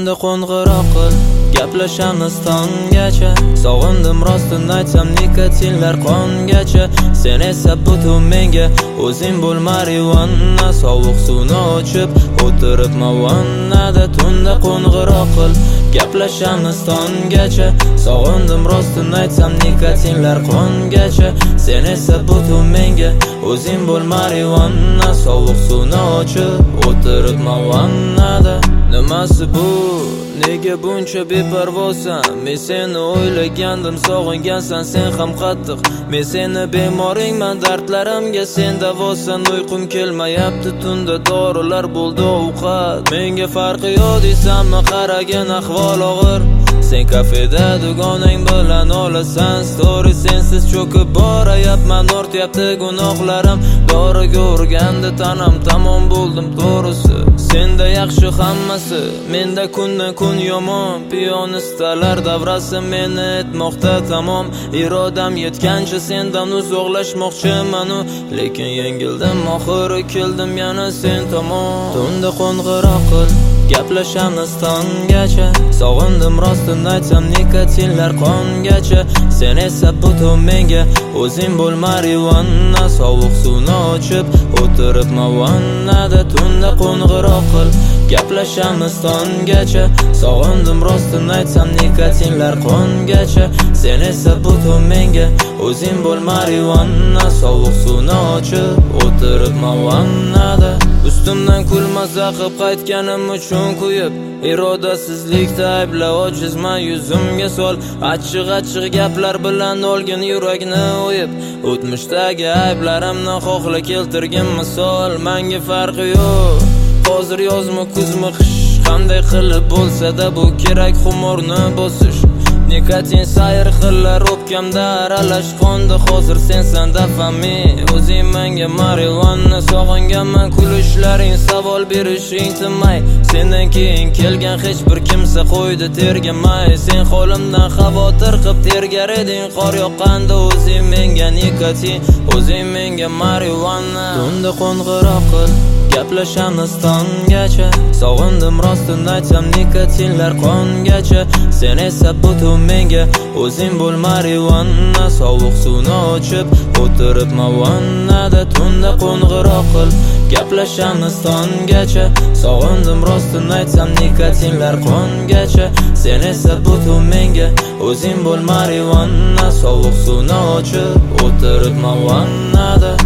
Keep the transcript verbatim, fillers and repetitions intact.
Tunda qo'ng'iroq qil, gaplashamiz tonggacha. Sog'indim rostini aytsam nikotinlar qongacha. Sen esa butun menga o'zing bo'l marijuana. Sovuq suvni ochib o'tiribman vannada. Tunda qo'ng'iroq qil, gaplashamiz tonggacha. Sog'indim rostini aytsam nikotinlar qongacha. Sen esa butun menga o'zing bo'l marijuana. Sovuq suvni ochib o'tiribman vannada. Nimasi bu? Nega buncha beparvosan? Men seni o'ylagandim, sog'ingansan sen ham qattiq. Men seni bemoringman, dardlarimga sen davosan. Uyqum kelmayapti tunda, dorilar bo'ldi ovqat. Menga farqi yo'q deysanmi? Qaragin ahvol og'ir. Sen kafeda dugonang bilan olasan story. Sensiz cho'kib borayapman, ortyapti gunohlarim. Doriga urganda tanam tamom bo'ldim to'g'risi. Senda yaxshi hammasi, menda kundan kun yomon. Piyonistalar davrasi meni etmoqda tamom. Irodam yetgancha sendan uzoqlashmoqchiman, lekin yengildim, oxiri keldim yana sen tomon. Tunda qo'ng'iroq qil, gaplashamiz tonggacha. Sog'indim rostini aytsam nikotinlar qongacha. Sen esa butun menga o'zing bo'l marijuana. Sovuq suvni ochib o'tiribman vannada. Tunda qo'ng'iroq qil, gaplashamiz tonggacha. Sog'indim rostini aytsam nikotinlar qongacha. Sen esa butun menga o'zing bo'l marijuana. Sovuq suvni ochib o'tiribman vannada. Ustimdan kulmaza qilib qaytganim uchun kuyib, irodasizlikda aybla ojizman yuzimga sol. Achchiq-achchiq gaplar bilan olgin yurakni o'yib, o'tmishdagi ayblarimni xohla keltirgin misol. Menga farqi yo'q, hozir yozmi kuzmi qish, qanday qilib bo'lsa-da bu kerak xumorni bosish. Nikotin sayr xillar o'pkamda aralash qo'ndi. Hozir sensan dafami, o'zing menga marijuana. Sog'inganman kulishlaring, savol berishing tinmay. Sendan keyin kelgan hech bir kimsa qo'ydi tergamay. Sen holimdan xavotir qilib tergar eding, qor yoqqanda o'zing menga nikotin, o'zing menga marijuana. Tunda qo'ng'iroq qil, gaplashamiz tonggacha. Sog'indim rostini aytsam nikotinlar qongacha. Sen esa butun menga o'zing bo'l marijuana. Sovuq suvni ochib o'tiribman vannada. Tunda qo'ng'iroq qil, gaplashamiz tonggacha. Sog'indim rostini aytsam nikotinlar qongacha. Sen esa butun menga o'zing bo'l marijuana. Sovuq suvni ochib o'tiribman vannada.